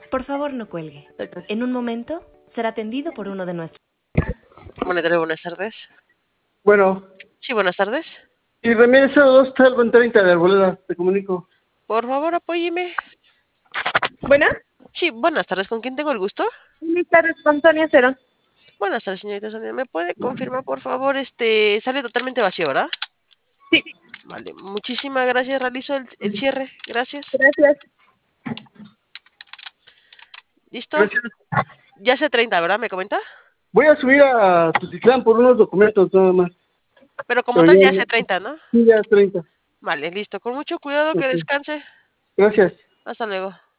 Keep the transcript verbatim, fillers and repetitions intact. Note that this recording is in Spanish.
Por favor, no cuelgue. En un momento será atendido por uno de nuestros. Monetario, buenas tardes. Bueno, Sí, buenas tardes. y Ramírez cero dos Talgo en treinta de Arboleda, te comunico. Por favor, apóyeme. Bueno, Sí, buenas tardes. ¿Con quién tengo el gusto? buenas tardes, con Antonia Cero. Buenas tardes, señorita Sonia. ¿Me puede confirmar, por favor? Este, sale totalmente vacío, ¿verdad? Sí, Vale, muchísimas gracias. Realizo el, el cierre. Gracias. gracias. ¿Listo? Gracias. Ya hace treinta, ¿verdad? ¿Me comenta? Voy a subir a Tutitlán por unos documentos nada más. Pero como Pero tal ya, ya hace treinta, ¿no? sí, ya treinta. Vale, listo. Con mucho cuidado, que Ok. descanse. Gracias. Hasta luego.